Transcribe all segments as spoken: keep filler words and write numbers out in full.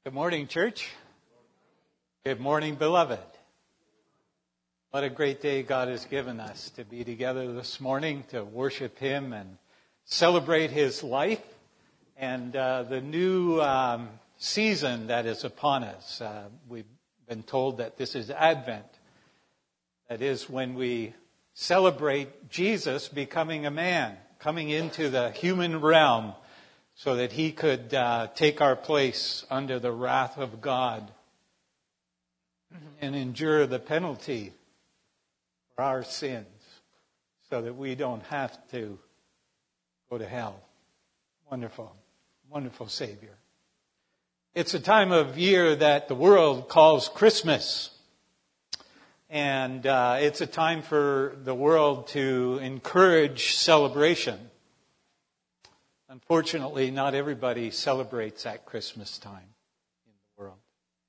Good morning, church. Good morning, beloved. What a great day God has given us to be together this morning to worship Him and celebrate His life and uh, the new um, season that is upon us. Uh, we've been told that this is Advent. That is when we celebrate Jesus becoming a man, coming into the human realm, so that He could uh, take our place under the wrath of God and endure the penalty for our sins so that we don't have to go to hell. Wonderful, wonderful Savior. It's a time of year that the world calls Christmas. And uh, it's a time for the world to encourage celebration. Unfortunately, not everybody celebrates at Christmas time in the world.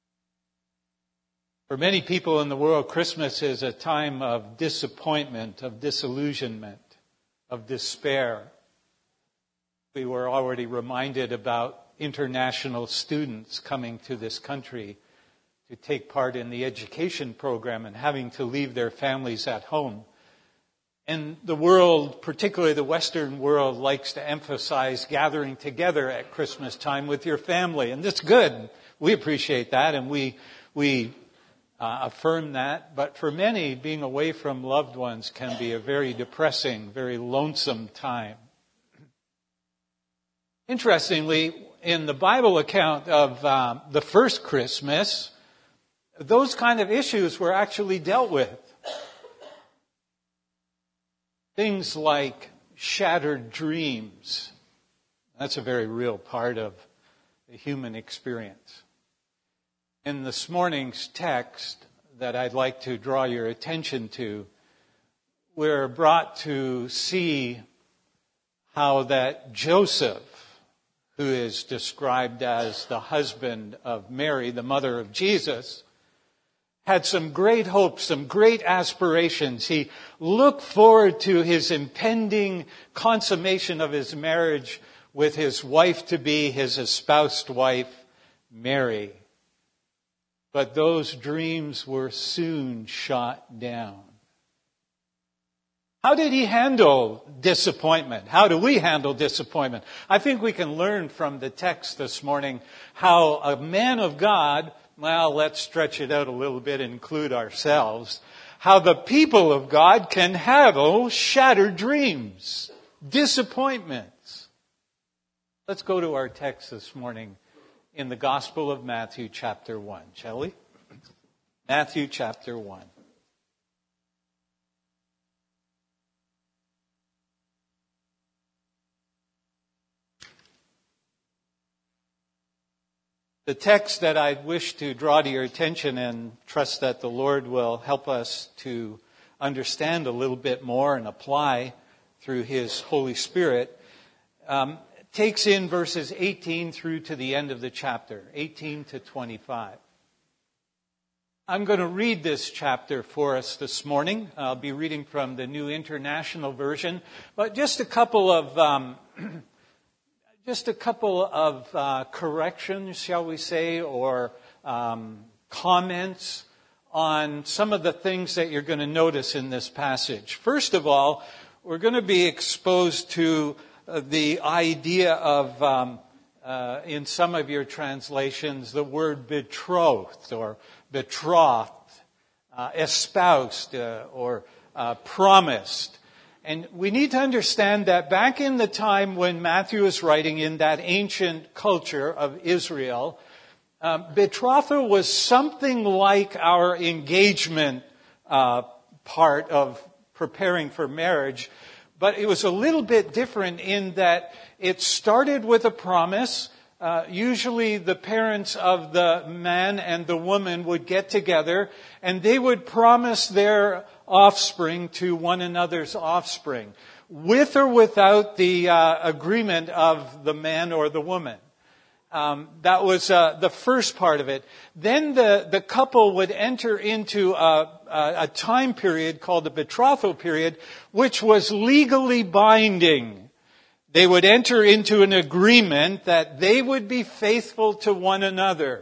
For many people in the world, Christmas is a time of disappointment, of disillusionment, of despair. We were already reminded about international students coming to this country to take part in the education program and having to leave their families at home. And the world, particularly the Western world, likes to emphasize gathering together at Christmas time with your family. And that's good. We appreciate that and we we uh, affirm that. But for many, being away from loved ones can be a very depressing, very lonesome time. Interestingly, in the Bible account of um, the first Christmas, those kind of issues were actually dealt with. Things like shattered dreams. That's a very real part of the human experience. In this morning's text that I'd like to draw your attention to, we're brought to see how that Joseph, who is described as the husband of Mary, the mother of Jesus, had some great hopes, some great aspirations. He looked forward to his impending consummation of his marriage with his wife-to-be, his espoused wife, Mary. But those dreams were soon shot down. How did he handle disappointment? How do we handle disappointment? I think we can learn from the text this morning how a man of God, well, let's stretch it out a little bit and include ourselves, how the people of God can handle shattered dreams, disappointments. Let's go to our text this morning in the Gospel of Matthew chapter one, shall we? Matthew chapter one. The text that I wish to draw to your attention and trust that the Lord will help us to understand a little bit more and apply through His Holy Spirit, um, takes in verses eighteen through to the end of the chapter, eighteen to twenty-five. I'm going to read this chapter for us this morning. I'll be reading from the New International Version, but just a couple of um, Just a couple of uh, corrections, shall we say, or um, comments on some of the things that you're going to notice in this passage. First of all, we're going to be exposed to uh, the idea of, um, uh, in some of your translations, the word betrothed or betrothed, uh, espoused uh, or uh, promised. And we need to understand that back in the time when Matthew is writing in that ancient culture of Israel, um, betrothal was something like our engagement uh, part of preparing for marriage, but it was a little bit different in that it started with a promise. Uh, usually the parents of the man and the woman would get together and they would promise their offspring to one another's offspring, with or without the uh, agreement of the man or the woman. Um, that was uh, the first part of it. Then the, the couple would enter into a, a, a time period called the betrothal period, which was legally binding. They would enter into an agreement that they would be faithful to one another.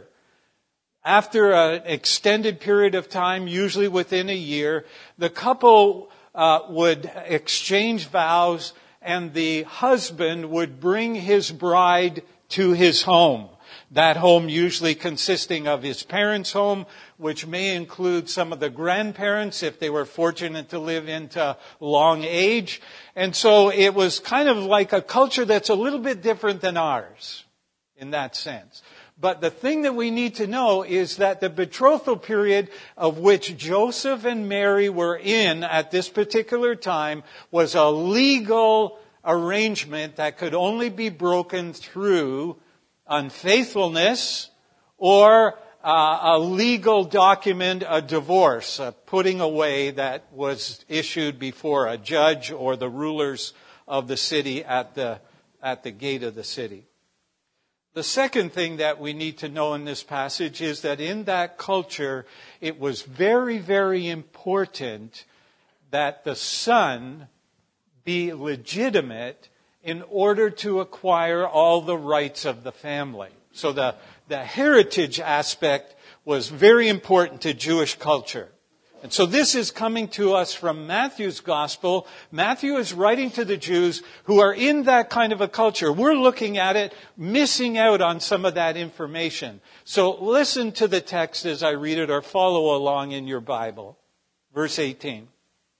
After an extended period of time, usually within a year, the couple uh, would exchange vows, and the husband would bring his bride to his home. That home usually consisting of his parents' home, which may include some of the grandparents if they were fortunate to live into long age. And so it was kind of like a culture that's a little bit different than ours in that sense. But the thing that we need to know is that the betrothal period of which Joseph and Mary were in at this particular time was a legal arrangement that could only be broken through unfaithfulness or uh, a legal document, a divorce, a putting away that was issued before a judge or the rulers of the city at the at the gate of the city. The second thing that we need to know in this passage is that in that culture, it was very, very important that the son be legitimate in order to acquire all the rights of the family. So the, the heritage aspect was very important to Jewish culture. And so this is coming to us from Matthew's gospel. Matthew is writing to the Jews who are in that kind of a culture. We're looking at it, missing out on some of that information. So listen to the text as I read it, or follow along in your Bible. Verse eighteen.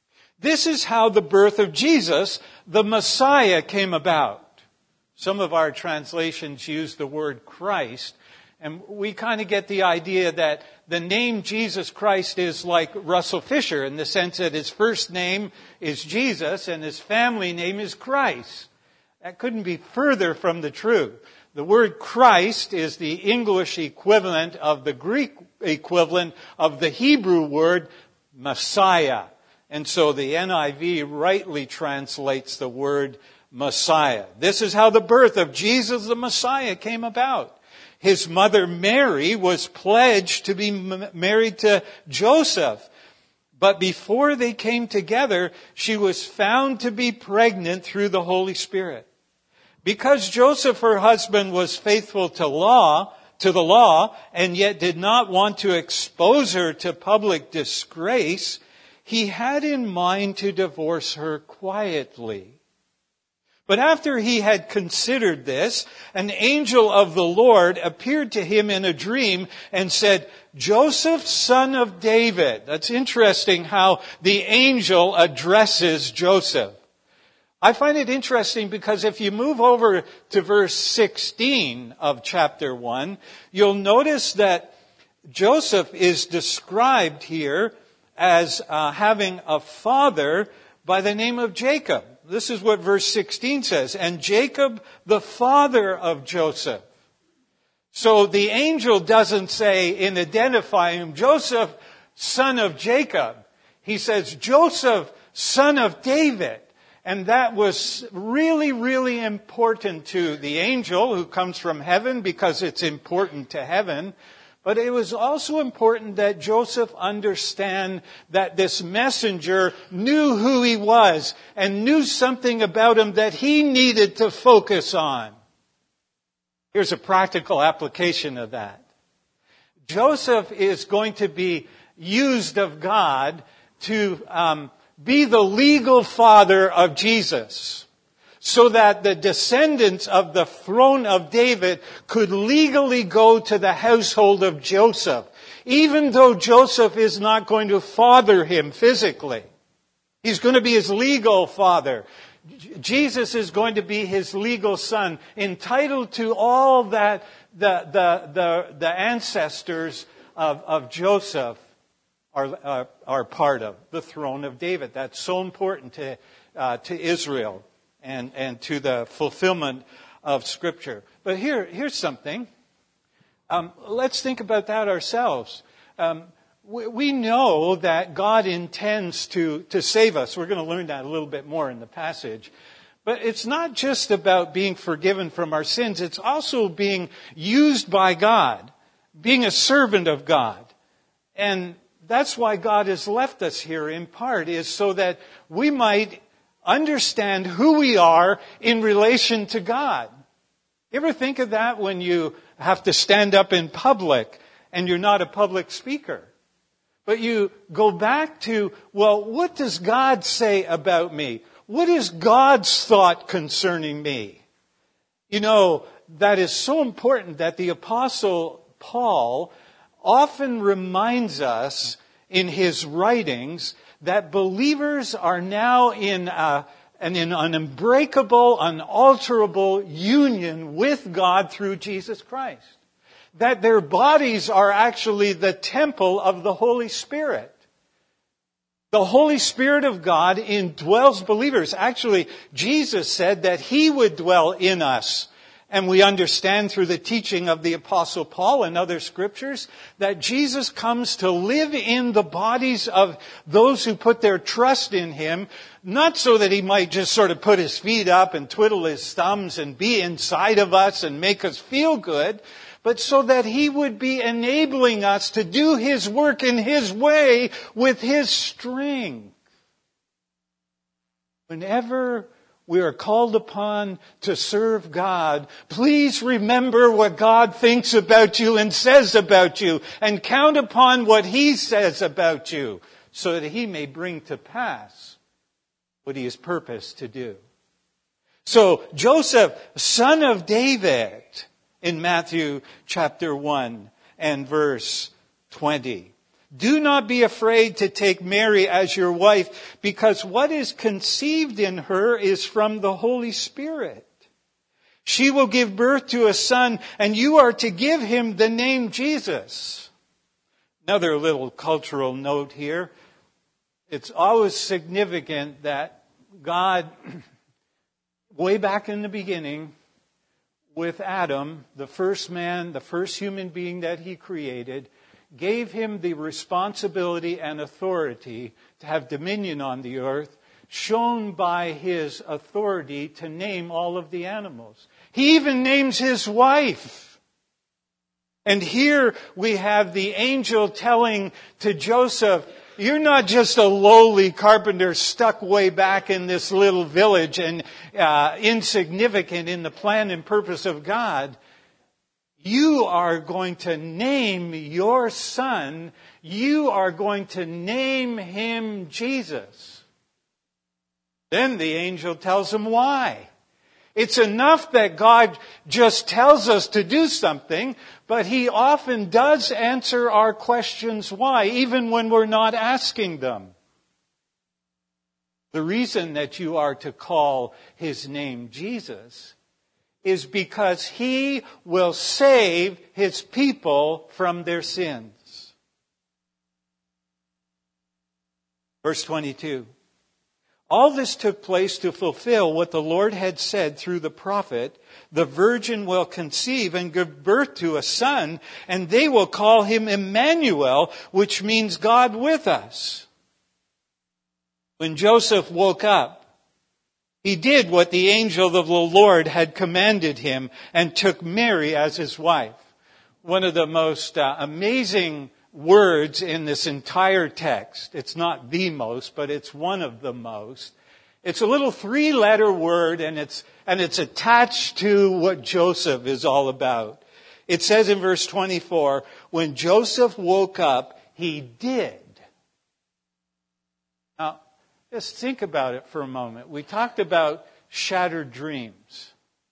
This is how the birth of Jesus, the Messiah, came about. Some of our translations use the word Christ, and we kind of get the idea that the name Jesus Christ is like Russell Fisher in the sense that his first name is Jesus and his family name is Christ. That couldn't be further from the truth. The word Christ is the English equivalent of the Greek equivalent of the Hebrew word Messiah. And so the N I V rightly translates the word Messiah. This is how the birth of Jesus the Messiah came about. His mother Mary was pledged to be m- married to Joseph. But before they came together, she was found to be pregnant through the Holy Spirit. Because Joseph, her husband, was faithful to law, to the law, and yet did not want to expose her to public disgrace, he had in mind to divorce her quietly. But after he had considered this, an angel of the Lord appeared to him in a dream and said, Joseph, son of David. That's interesting how the angel addresses Joseph. I find it interesting because if you move over to verse sixteen of chapter one, you'll notice that Joseph is described here as uh, having a father by the name of Jacob. This is what verse sixteen says. And Jacob, the father of Joseph. So the angel doesn't say in identifying him, Joseph, son of Jacob. He says, Joseph, son of David. And that was really, really important to the angel who comes from heaven because it's important to heaven. But it was also important that Joseph understand that this messenger knew who he was and knew something about him that he needed to focus on. Here's a practical application of that. Joseph is going to be used of God to um, be the legal father of Jesus, so that the descendants of the throne of David could legally go to the household of Joseph, even though Joseph is not going to father him physically. He's going to be his legal father. Jesus is going to be his legal son, entitled to all that the, the, the, the ancestors of, of Joseph are, are, are part of, the throne of David. That's so important to, uh, to Israel. And, and to the fulfillment of Scripture. But here, here's something. Um, let's think about that ourselves. Um, we, we know that God intends to, to save us. We're going to learn that a little bit more in the passage. But it's not just about being forgiven from our sins. It's also being used by God, being a servant of God. And that's why God has left us here in part, is so that we might understand who we are in relation to God. You ever think of that when you have to stand up in public and you're not a public speaker? But you go back to, well, what does God say about me? What is God's thought concerning me? You know, that is so important that the Apostle Paul often reminds us in his writings that believers are now in, a, in an unbreakable, unalterable union with God through Jesus Christ. That their bodies are actually the temple of the Holy Spirit. The Holy Spirit of God indwells believers. Actually, Jesus said that He would dwell in us. And we understand through the teaching of the Apostle Paul and other scriptures that Jesus comes to live in the bodies of those who put their trust in Him, not so that He might just sort of put His feet up and twiddle His thumbs and be inside of us and make us feel good, but so that He would be enabling us to do His work in His way with His strength. Whenever we are called upon to serve God, please remember what God thinks about you and says about you, and count upon what He says about you, so that He may bring to pass what He has purposed to do. So Joseph, son of David, in Matthew chapter one and verse twenty. Do not be afraid to take Mary as your wife, because what is conceived in her is from the Holy Spirit. She will give birth to a son, and you are to give him the name Jesus. Another little cultural note here. It's always significant that God, way back in the beginning, with Adam, the first man, the first human being that He created, gave him the responsibility and authority to have dominion on the earth, shown by His authority to name all of the animals. He even names his wife. And here we have the angel telling to Joseph, you're not just a lowly carpenter stuck way back in this little village and uh, insignificant in the plan and purpose of God. You are going to name your son, you are going to name him Jesus. Then the angel tells him why. It's enough that God just tells us to do something, but He often does answer our questions why, even when we're not asking them. The reason that you are to call His name Jesus is because He will save His people from their sins. Verse twenty-two. All this took place to fulfill what the Lord had said through the prophet, the virgin will conceive and give birth to a son, and they will call him Emmanuel, which means God with us. When Joseph woke up, he did what the angel of the Lord had commanded him and took Mary as his wife. One of the most uh, amazing words in this entire text. It's not the most, but it's one of the most. It's a little three-letter word, and it's and it's attached to what Joseph is all about. It says in verse twenty-four, when Joseph woke up, he did. Now, just think about it for a moment. We talked about shattered dreams.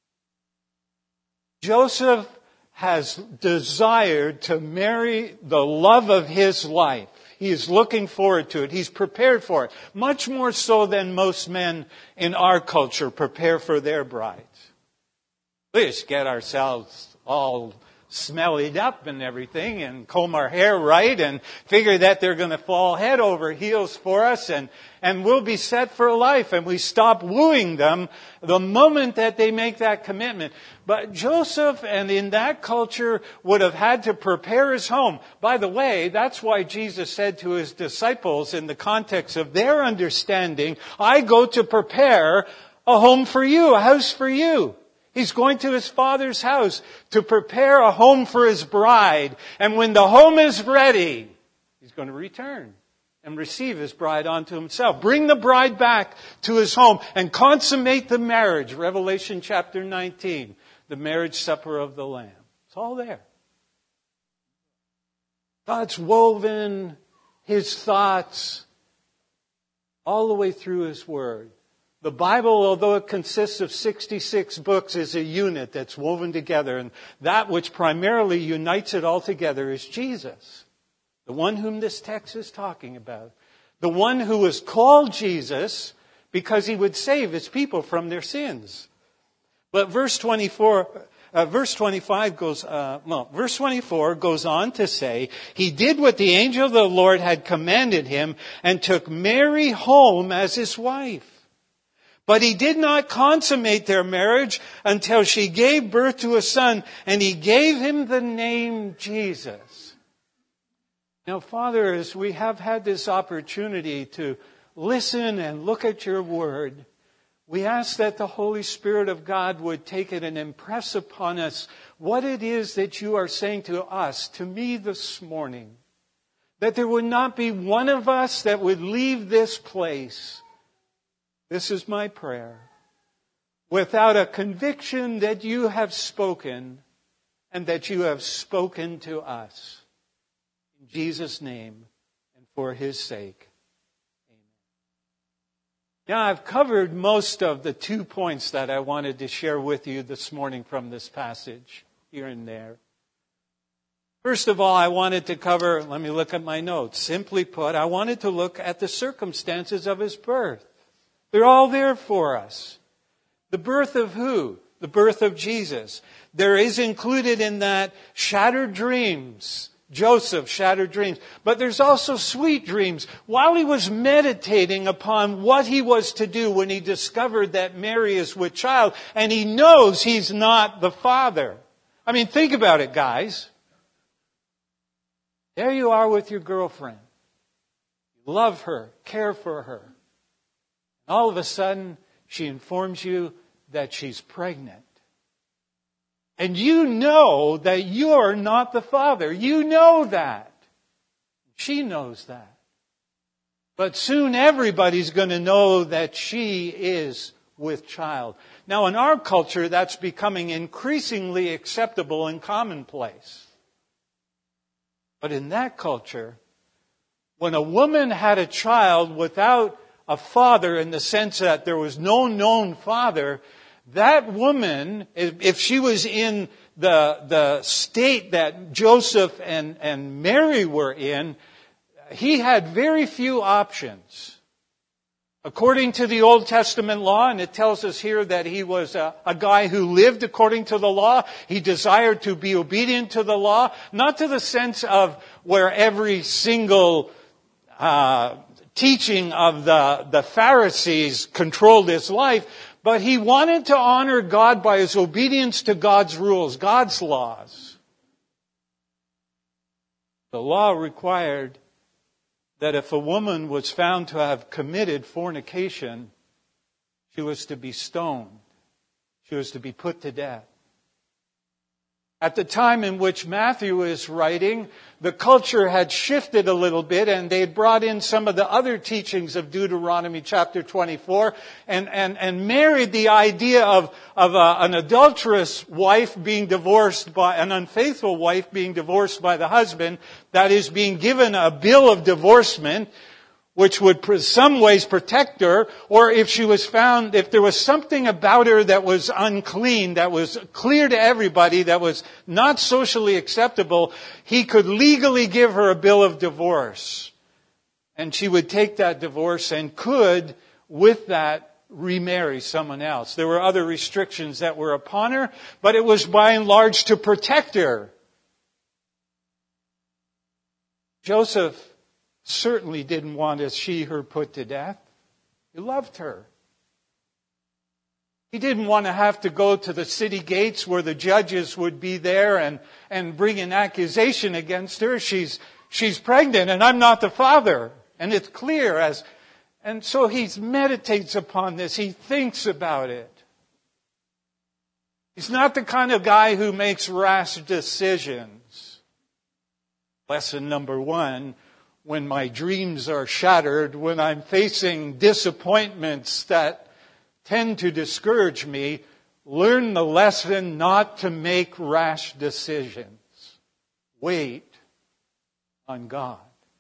Joseph has desired to marry the love of his life. He is looking forward to it. He's prepared for it. Much more so than most men in our culture prepare for their brides. We just get ourselves all smellied up and everything and comb our hair right and figure that they're going to fall head over heels for us and, and we'll be set for life. And we stop wooing them the moment that they make that commitment. But Joseph, and in that culture, would have had to prepare his home. By the way, that's why Jesus said to His disciples in the context of their understanding, I go to prepare a home for you, a house for you. He's going to His Father's house to prepare a home for His bride. And when the home is ready, He's going to return and receive his bride unto himself. Bring the bride back to his home and consummate the marriage. Revelation chapter nineteen, the marriage supper of the Lamb. It's all there. God's woven his thoughts all the way through his word. The Bible, although it consists of sixty-six books, is a unit that's woven together. And that which primarily unites it all together is Jesus. The one whom this text is talking about. The one who was called Jesus because he would save his people from their sins. But verse twenty-four, uh, verse twenty-five goes, uh, well, verse twenty-four goes on to say, he did what the angel of the Lord had commanded him and took Mary home as his wife. But he did not consummate their marriage until she gave birth to a son, and he gave him the name Jesus. Now, Father, as we have had this opportunity to listen and look at your word, we ask that the Holy Spirit of God would take it and impress upon us what it is that you are saying to us, to me this morning. That there would not be one of us that would leave this place, this is my prayer, without a conviction that you have spoken and that you have spoken to us. In Jesus' name and for his sake. Amen. Now, I've covered most of the two points that I wanted to share with you this morning from this passage, here and there. First of all, I wanted to cover, let me look at my notes. Simply put, I wanted to look at the circumstances of his birth. They're all there for us. The birth of who? The birth of Jesus. There is included in that shattered dreams. Joseph, shattered dreams. But there's also sweet dreams. While he was meditating upon what he was to do when he discovered that Mary is with child, and he knows he's not the father. I mean, think about it, guys. There you are with your girlfriend. You love her, care for her. All of a sudden, she informs you that she's pregnant. And you know that you're not the father. You know that. She knows that. But soon everybody's going to know that she is with child. Now, in our culture, that's becoming increasingly acceptable and commonplace. But in that culture, when a woman had a child without a father, in the sense that there was no known father, that woman, if she was in the, the state that Joseph and, and Mary were in, he had very few options. According to the Old Testament law, and it tells us here that he was a, a guy who lived according to the law, he desired to be obedient to the law, not to the sense of where every single uh teaching of the, the Pharisees controlled his life, but he wanted to honor God by his obedience to God's rules, God's laws. The law required that if a woman was found to have committed fornication, she was to be stoned. She was to be put to death. At the time in which Matthew is writing, the culture had shifted a little bit, and they had brought in some of the other teachings of Deuteronomy chapter twenty-four and, and, and married the idea of, of a, an adulterous wife being divorced by, an unfaithful wife being divorced by the husband, that is being given a bill of divorcement, which would in some ways protect her, or if she was found, if there was something about her that was unclean, that was clear to everybody, that was not socially acceptable, he could legally give her a bill of divorce. And she would take that divorce and could, with that, remarry someone else. There were other restrictions that were upon her, but it was by and large to protect her. Joseph certainly didn't want to see her put to death. He loved her. He didn't want to have to go to the city gates where the judges would be there and, and bring an accusation against her. She's, she's pregnant and I'm not the father. And it's clear as, and so he meditates upon this. He thinks about it. He's not the kind of guy who makes rash decisions. Lesson number one, when my dreams are shattered, when I'm facing disappointments that tend to discourage me, learn the lesson not to make rash decisions. Wait on God.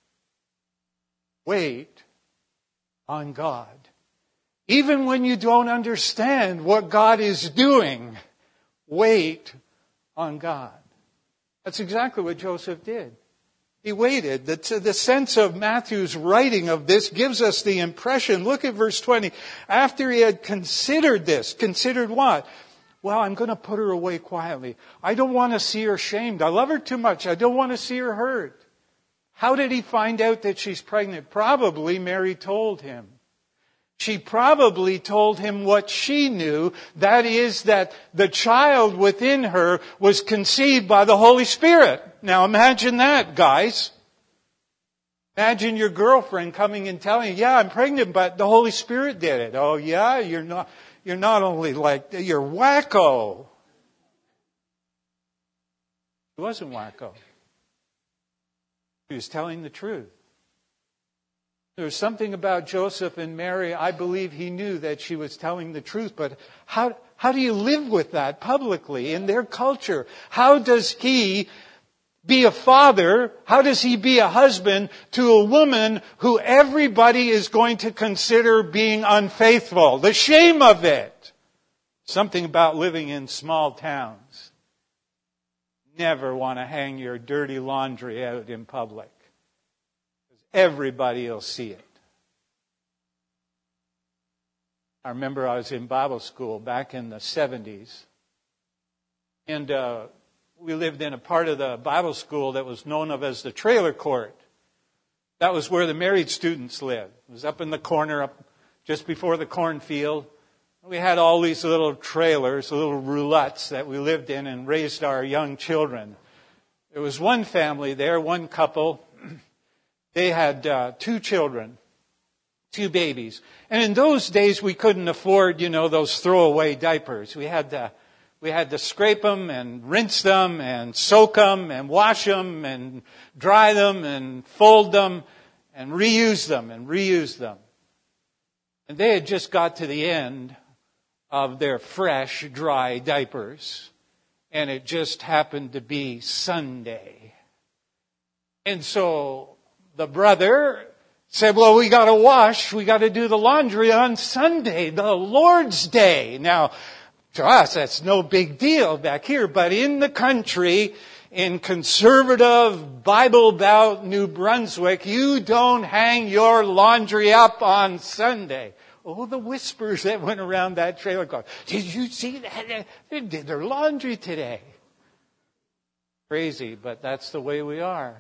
Wait on God. Even when you don't understand what God is doing, wait on God. That's exactly what Joseph did. He waited. The, the sense of Matthew's writing of this gives us the impression, look at verse twenty, after he had considered this, considered what? Well, I'm going to put her away quietly. I don't want to see her shamed. I love her too much. I don't want to see her hurt. How did he find out that she's pregnant? Probably Mary told him. She probably told him what she knew, that is that the child within her was conceived by the Holy Spirit. Now imagine that, guys. Imagine your girlfriend coming and telling you, yeah, I'm pregnant, but the Holy Spirit did it. Oh yeah, you're not, you're not only like, you're wacko. He wasn't wacko. He was telling the truth. There was something about Joseph and Mary. I believe he knew that she was telling the truth. But how, how do you live with that publicly in their culture? How does he be a father? How does he be a husband to a woman who everybody is going to consider being unfaithful? The shame of it. Something about living in small towns. Never want to hang your dirty laundry out in public. Everybody will see it. I remember I was in Bible school back in the seventies. And uh, we lived in a part of the Bible school that was known of as the trailer court. That was where the married students lived. It was up in the corner, up just before the cornfield. We had all these little trailers, little roulettes that we lived in and raised our young children. There was one family there, one couple. They had uh, two children, two babies. And in those days, we couldn't afford, you know, those throwaway diapers. We had to, we had to scrape them and rinse them and soak them and wash them and dry them and fold them and reuse them and reuse them. And they had just got to the end of their fresh, dry diapers. And it just happened to be Sunday. And so the brother said, well, we got to wash, we got to do the laundry on Sunday, the Lord's Day. Now, to us, that's no big deal back here, but in the country, in conservative Bible Belt New Brunswick, you don't hang your laundry up on Sunday. Oh, the whispers that went around that trailer car. Did you see that? They did their laundry today. Crazy, but that's the way we are.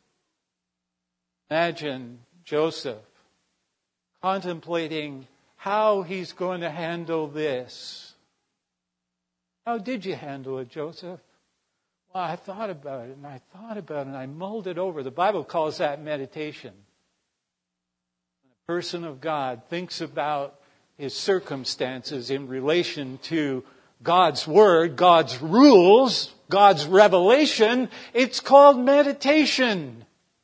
Imagine Joseph contemplating how he's going to handle this. How did you handle it, Joseph? Well, I thought about it, and I thought about it, and I mulled it over. The Bible calls that meditation. When a person of God thinks about his circumstances in relation to God's Word, God's rules, God's revelation, it's called meditation.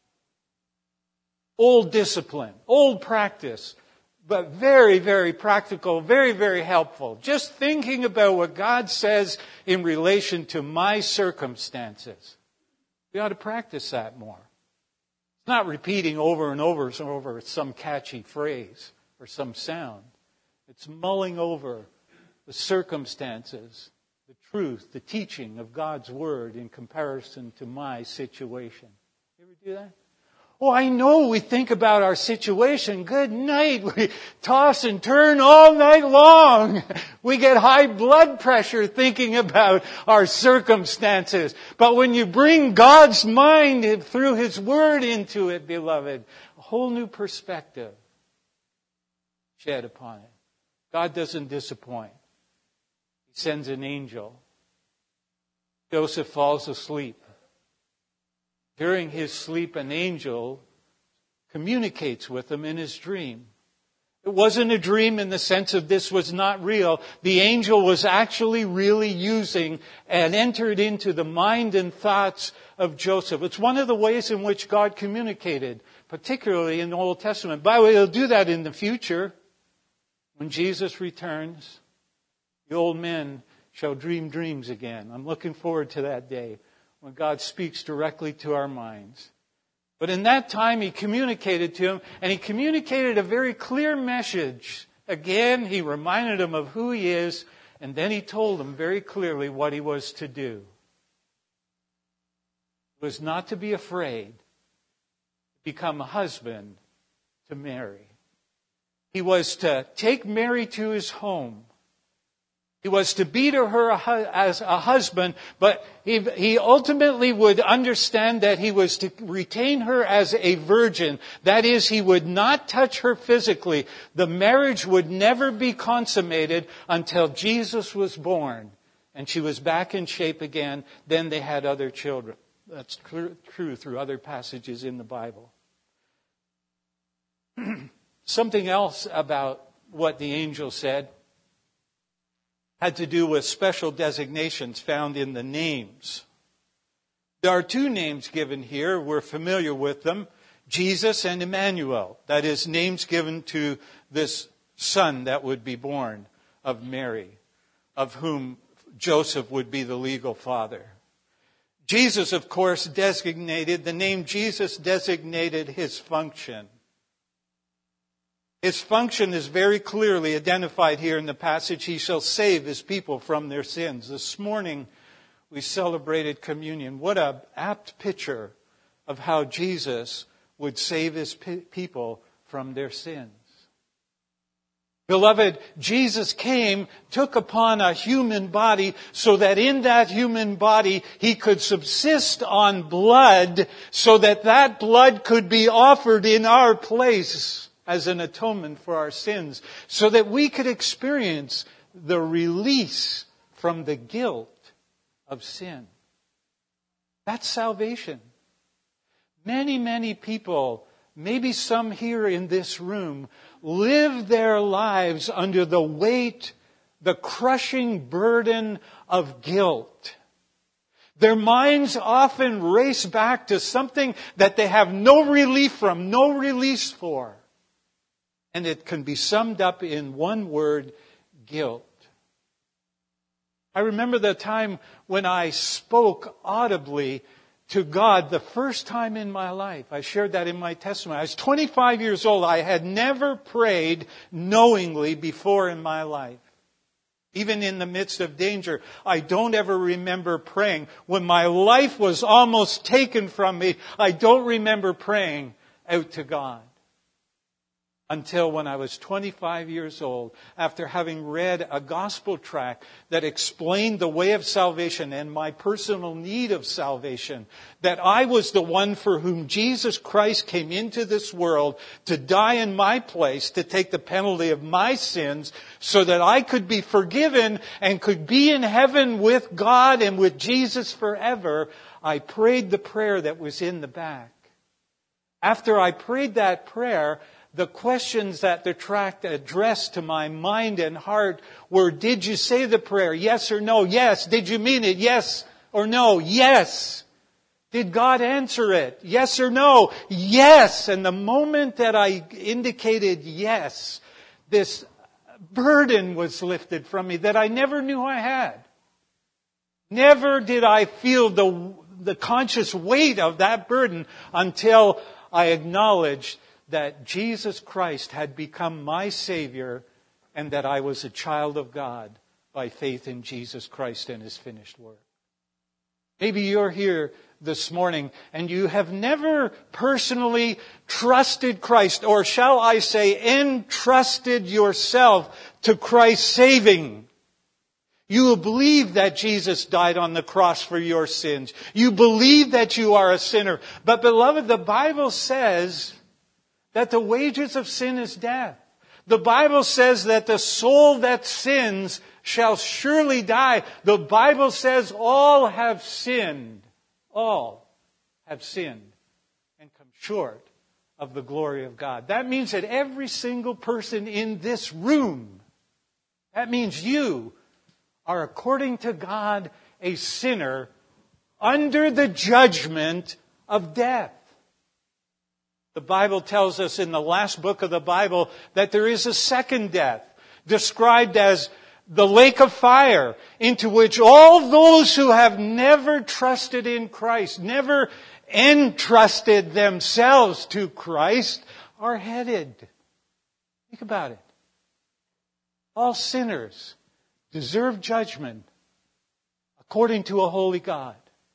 Old discipline, old practice, but very, very practical, very, very helpful. Just thinking about what God says in relation to my circumstances. We ought to practice that more. It's not repeating over and over and over some catchy phrase or some sound. It's mulling over the circumstances, the truth, the teaching of God's Word in comparison to my situation. You ever do that? Oh, I know we think about our situation. Good night. We toss and turn all night long. We get high blood pressure thinking about our circumstances. But when you bring God's mind through His Word into it, beloved, a whole new perspective shed upon it. God doesn't disappoint. He sends an angel. Joseph falls asleep. During his sleep, an angel communicates with him in his dream. It wasn't a dream in the sense of this was not real. The angel was actually really using and entered into the mind and thoughts of Joseph. It's one of the ways in which God communicated particularly in the Old Testament. By the way, He'll do that in the future. When Jesus returns, the old men shall dream dreams again. I'm looking forward to that day when God speaks directly to our minds. But in that time, He communicated to him, and He communicated a very clear message. Again, He reminded him of who He is, and then He told him very clearly what he was to do. He was not to be afraid to become a husband to Mary. He was to take Mary to his home. He was to be to her as a husband, but he, he ultimately would understand that he was to retain her as a virgin. That is, he would not touch her physically. The marriage would never be consummated until Jesus was born and she was back in shape again. Then they had other children. That's true through other passages in the Bible. Something else about what the angel said had to do with special designations found in the names. There are two names given here. We're familiar with them. Jesus and Emmanuel. That is, names given to this son that would be born of Mary, of whom Joseph would be the legal father. Jesus, of course, designated, the name Jesus designated His function. His function is very clearly identified here in the passage. He shall save His people from their sins. This morning we celebrated communion. What an apt picture of how Jesus would save His people from their sins. Beloved, Jesus came, took upon a human body so that in that human body He could subsist on blood so that that blood could be offered in our place as an atonement for our sins, so that we could experience the release from the guilt of sin. That's salvation. Many, many people, maybe some here in this room, live their lives under the weight, the crushing burden of guilt. Their minds often race back to something that they have no relief from, no release for. And it can be summed up in one word, guilt. I remember the time when I spoke audibly to God the first time in my life. I shared that in my testimony. I was twenty-five years old. I had never prayed knowingly before in my life. Even in the midst of danger, I don't ever remember praying. When my life was almost taken from me, I don't remember praying out to God. Until when I was twenty-five years old, after having read a gospel tract that explained the way of salvation and my personal need of salvation, that I was the one for whom Jesus Christ came into this world to die in my place, to take the penalty of my sins, so that I could be forgiven and could be in heaven with God and with Jesus forever, I prayed the prayer that was in the back. After I prayed that prayer, the questions that the tract addressed to my mind and heart were, did you say the prayer? Yes or no? Yes. Did you mean it? Yes or no? Yes. Did God answer it? Yes or no? Yes. And the moment that I indicated yes, this burden was lifted from me that I never knew I had. Never did I feel the, the conscious weight of that burden until I acknowledged that Jesus Christ had become my Savior and that I was a child of God by faith in Jesus Christ and His finished work. Maybe you're here this morning and you have never personally trusted Christ, or shall I say, entrusted yourself to Christ's saving. You believe that Jesus died on the cross for your sins. You believe that you are a sinner. But beloved, the Bible says that the wages of sin is death. The Bible says that the soul that sins shall surely die. The Bible says all have sinned. All have sinned and come short of the glory of God. That means that every single person in this room, that means you are, according to God, a sinner under the judgment of death. The Bible tells us in the last book of the Bible that there is a second death, described as the lake of fire, into which all those who have never trusted in Christ, never entrusted themselves to Christ, are headed. Think about it. All sinners deserve judgment according to a holy God.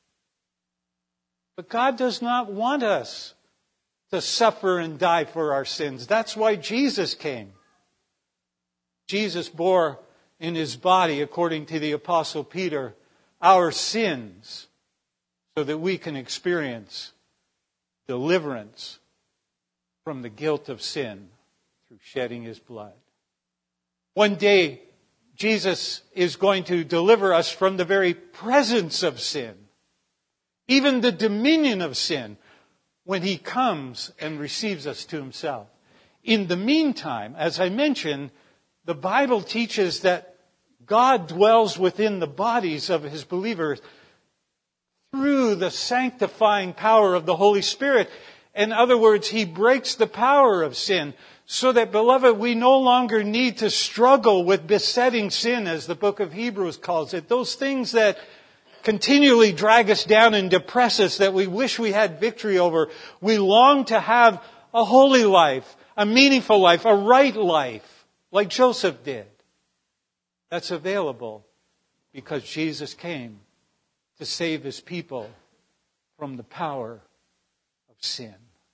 But God does not want us to suffer and die for our sins. That's why Jesus came. Jesus bore in His body, according to the Apostle Peter, our sins so that we can experience deliverance from the guilt of sin through shedding His blood. One day, Jesus is going to deliver us from the very presence of sin, even the dominion of sin, when He comes and receives us to Himself. In the meantime, as I mentioned, the Bible teaches that God dwells within the bodies of His believers through the sanctifying power of the Holy Spirit. In other words, He breaks the power of sin, so that, beloved, we no longer need to struggle with besetting sin, as the book of Hebrews calls it. Those things that continually drag us down and depress us, that we wish we had victory over. We long to have a holy life, a meaningful life, a right life, like Joseph did. That's available because Jesus came to save His people from the power of sin.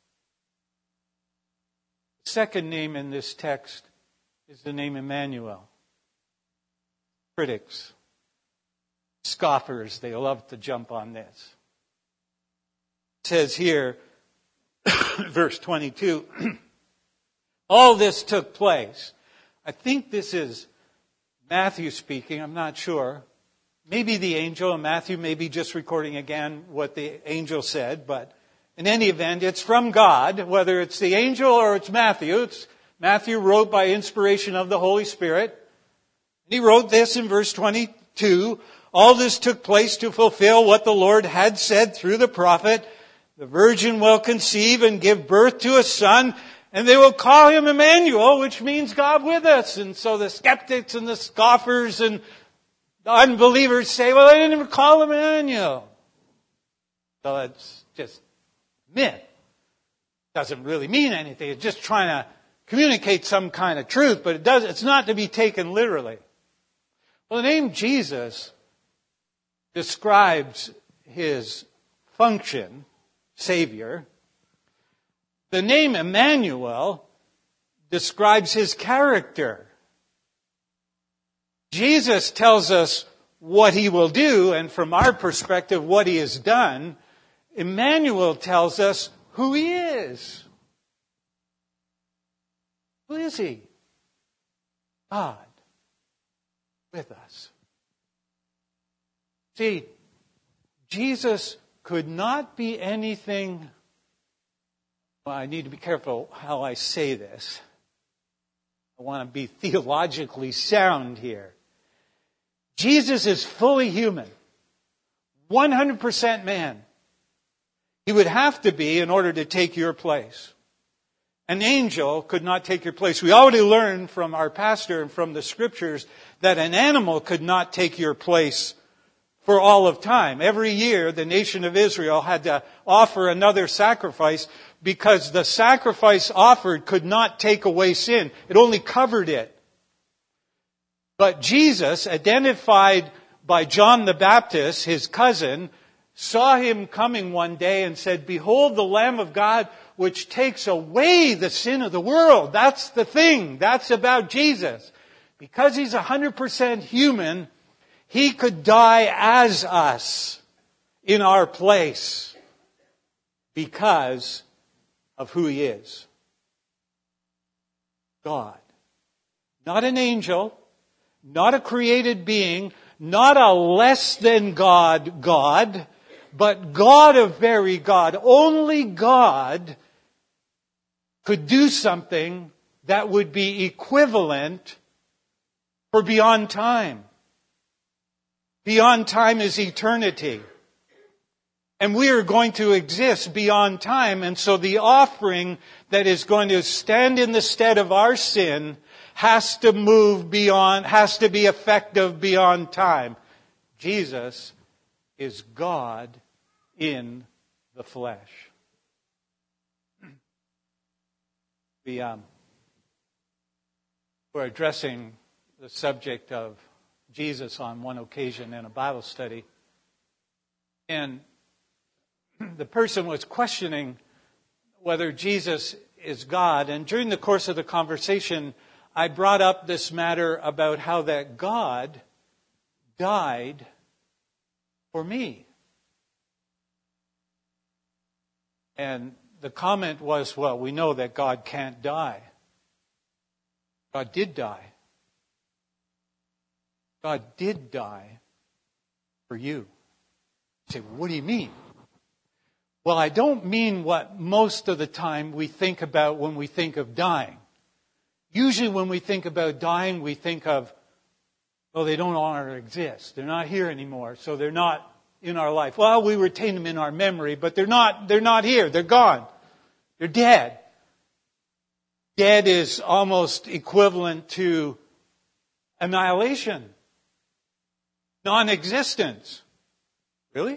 The second name in this text is the name Emmanuel. Critics, scoffers, they love to jump on this. It says here, verse twenty-two, all this took place. I think this is Matthew speaking, I'm not sure. Maybe the angel, and Matthew may be just recording again what the angel said, but in any event, it's from God, whether it's the angel or it's Matthew. It's, Matthew wrote by inspiration of the Holy Spirit. He wrote this in verse twenty-two. All this took place to fulfill what the Lord had said through the prophet. The virgin will conceive and give birth to a son, and they will call him Emmanuel, which means God with us. And so the skeptics and the scoffers and the unbelievers say, well, they didn't even call him Emmanuel. So it's just myth. Doesn't really mean anything. It's just trying to communicate some kind of truth, but it does, it's not to be taken literally. Well, the name Jesus describes His function, Savior. The name Emmanuel describes His character. Jesus tells us what He will do, and from our perspective, what He has done. Emmanuel tells us who He is. Who is He? God with us. See, Jesus could not be anything. Well, I need to be careful how I say this. I want to be theologically sound here. Jesus is fully human, one hundred percent man. He would have to be in order to take your place. An angel could not take your place. We already learned from our pastor and from the scriptures that an animal could not take your place for all of time. Every year, the nation of Israel had to offer another sacrifice because the sacrifice offered could not take away sin. It only covered it. But Jesus, identified by John the Baptist, his cousin, saw Him coming one day and said, behold the Lamb of God which takes away the sin of the world. That's the thing. That's about Jesus. Because He's one hundred percent human, He could die as us in our place because of who He is. God. Not an angel, not a created being, not a less than God God, but God of very God. Only God could do something that would be equivalent for beyond time. Beyond time is eternity. And we are going to exist beyond time. And so the offering that is going to stand in the stead of our sin has to move beyond, has to be effective beyond time. Jesus is God in the flesh. We, um, we're addressing the subject of Jesus on one occasion in a Bible study. And the person was questioning whether Jesus is God. And during the course of the conversation, I brought up this matter about how that God died for me. And the comment was, well, we know that God can't die. God did die. God did die for you. You say, what do you mean? Well, I don't mean what most of the time we think about when we think of dying. Usually when we think about dying, we think of, well, they don't longer exist. They're not here anymore, so they're not in our life. Well, we retain them in our memory, but they're not, they're not here. They're gone. They're dead. Dead is almost equivalent to annihilation. Non-existence. Really?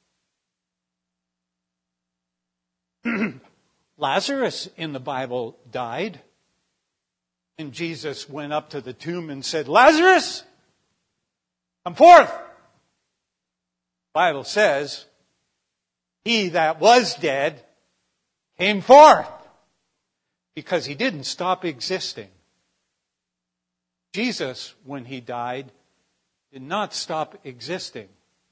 Lazarus in the Bible died. And Jesus went up to the tomb and said, Lazarus, come forth. The Bible says, he that was dead came forth. Because he didn't stop existing. Jesus, when he died, did not stop existing.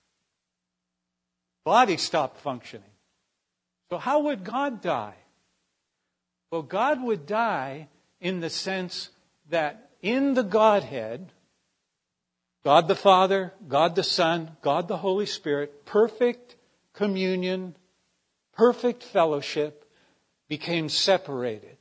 Body stopped functioning. So how would God die? Well, God would die in the sense that in the Godhead, God the Father, God the Son, God the Holy Spirit, perfect communion, perfect fellowship became separated.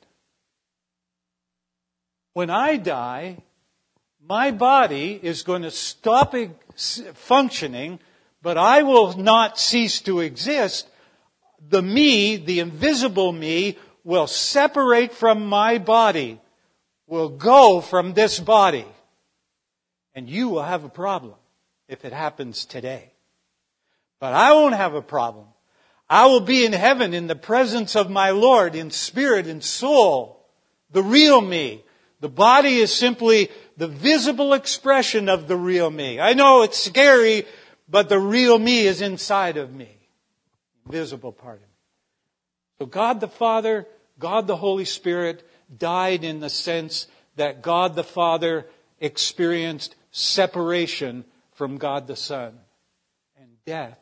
When I die, my body is going to stop functioning, but I will not cease to exist. The me, the invisible me, will separate from my body, will go from this body. And you will have a problem if it happens today. But I won't have a problem. I will be in heaven in the presence of my Lord in spirit and soul, the real me. The body is simply the visible expression of the real me. I know it's scary, but the real me is inside of me. Visible part of me. So God the Father, God the Holy Spirit died in the sense that God the Father experienced separation from God the Son. And death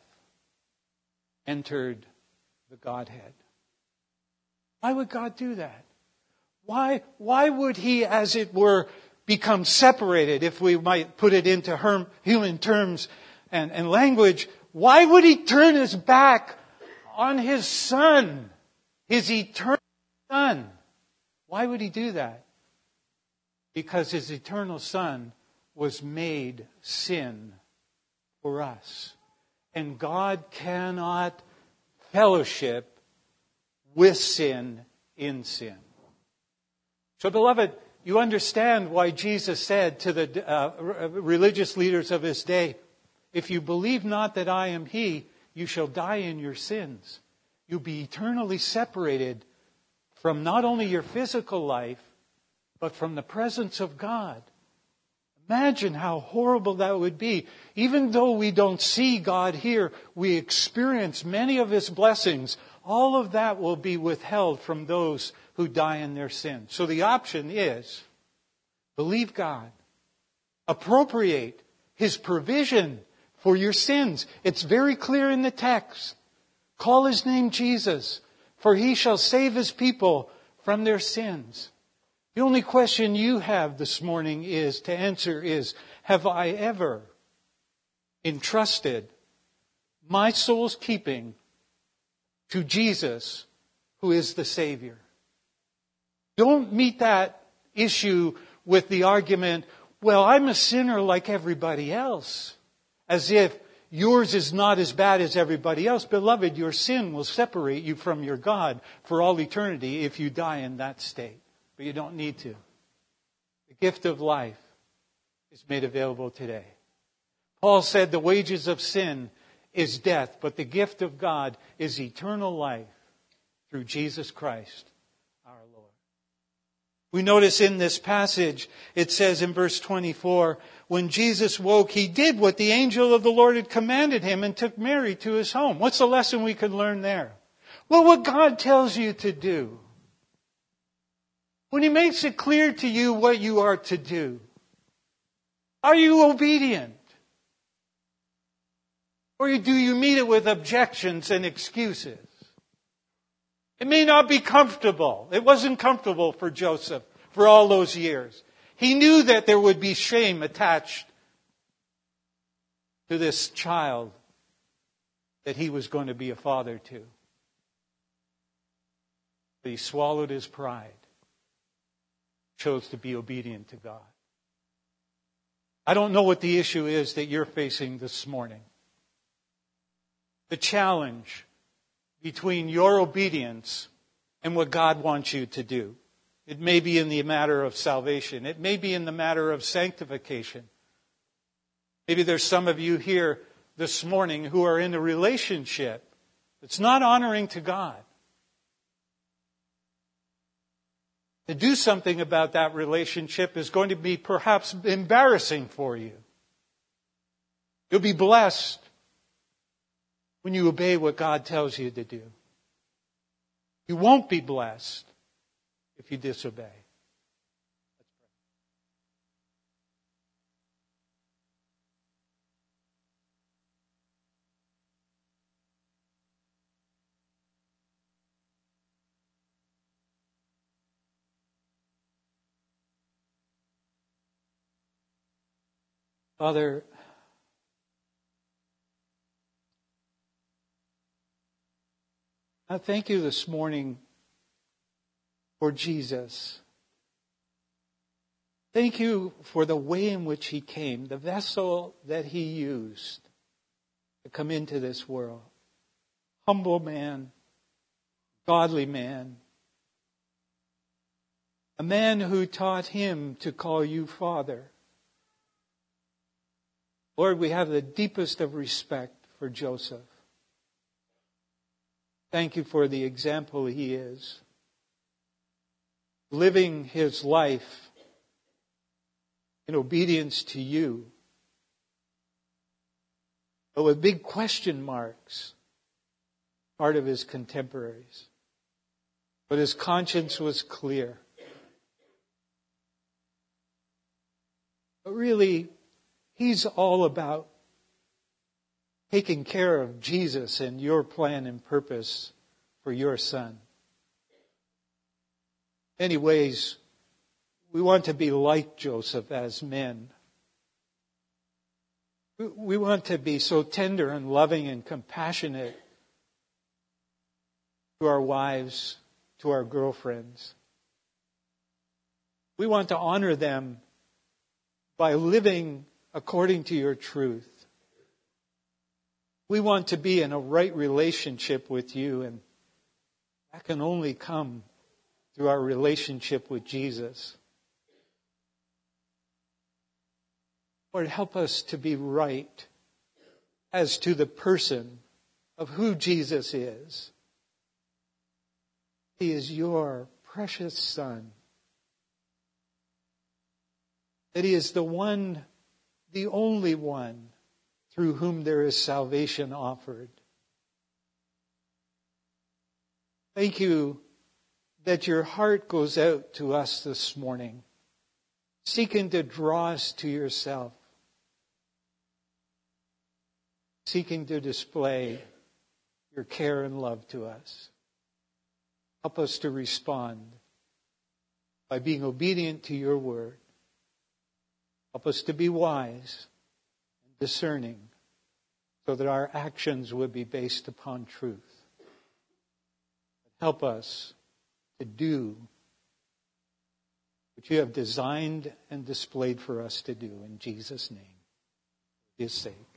entered the Godhead. Why would God do that? Why, why would He, as it were, become separated, if we might put it into herm, human terms and, and language? Why would He turn His back on His Son, His eternal Son? Why would He do that? Because His eternal Son was made sin for us. And God cannot fellowship with sin in sin. So, beloved, you understand why Jesus said to the uh, religious leaders of His day, if you believe not that I am He, you shall die in your sins. You'll be eternally separated from not only your physical life, but from the presence of God. Imagine how horrible that would be. Even though we don't see God here, we experience many of His blessings. All of that will be withheld from those who die in their sin. So the option is, believe God. Appropriate His provision for your sins. It's very clear in the text. Call His name Jesus, for He shall save His people from their sins. The only question you have this morning is to answer is, have I ever entrusted my soul's keeping to Jesus, who is the Savior? Don't meet that issue with the argument, well, I'm a sinner like everybody else. As if yours is not as bad as everybody else. Beloved, your sin will separate you from your God for all eternity if you die in that state. But you don't need to. The gift of life is made available today. Paul said the wages of sin is death, but the gift of God is eternal life through Jesus Christ our Lord. We notice in this passage, it says in verse twenty-four, when Jesus woke, he did what the angel of the Lord had commanded him and took Mary to his home. What's the lesson we can learn there? Well, what God tells you to do. When He makes it clear to you what you are to do, are you obedient? Or do you meet it with objections and excuses? It may not be comfortable. It wasn't comfortable for Joseph for all those years. He knew that there would be shame attached to this child that he was going to be a father to. But he swallowed his pride. Chose to be obedient to God. I don't know what the issue is that you're facing this morning. The challenge between your obedience and what God wants you to do. It may be in the matter of salvation. It may be in the matter of sanctification. Maybe there's some of you here this morning who are in a relationship that's not honoring to God. To do something about that relationship is going to be perhaps embarrassing for you. You'll be blessed when you obey what God tells you to do. You won't be blessed if you disobey. Let's pray. Father, I thank you this morning for Jesus. Thank you for the way in which He came, the vessel that He used to come into this world. Humble man, godly man, a man who taught Him to call you Father. Lord, we have the deepest of respect for Joseph. Thank you for the example he is. Living his life in obedience to you, but with big question marks, part of his contemporaries. But his conscience was clear. But really, he's all about taking care of Jesus and your plan and purpose for your son. In many ways, we want to be like Joseph as men. We want to be so tender and loving and compassionate to our wives, to our girlfriends. We want to honor them by living according to your truth. We want to be in a right relationship with you, and that can only come through our relationship with Jesus. Lord, help us to be right as to the person of who Jesus is. He is your precious Son. That He is the one, the only one, through whom there is salvation offered. Thank you that your heart goes out to us this morning, seeking to draw us to yourself, seeking to display your care and love to us. Help us to respond by being obedient to your word. Help us to be wise and discerning so that our actions would be based upon truth. Help us to do what you have designed and displayed for us to do in Jesus' name. For His sake.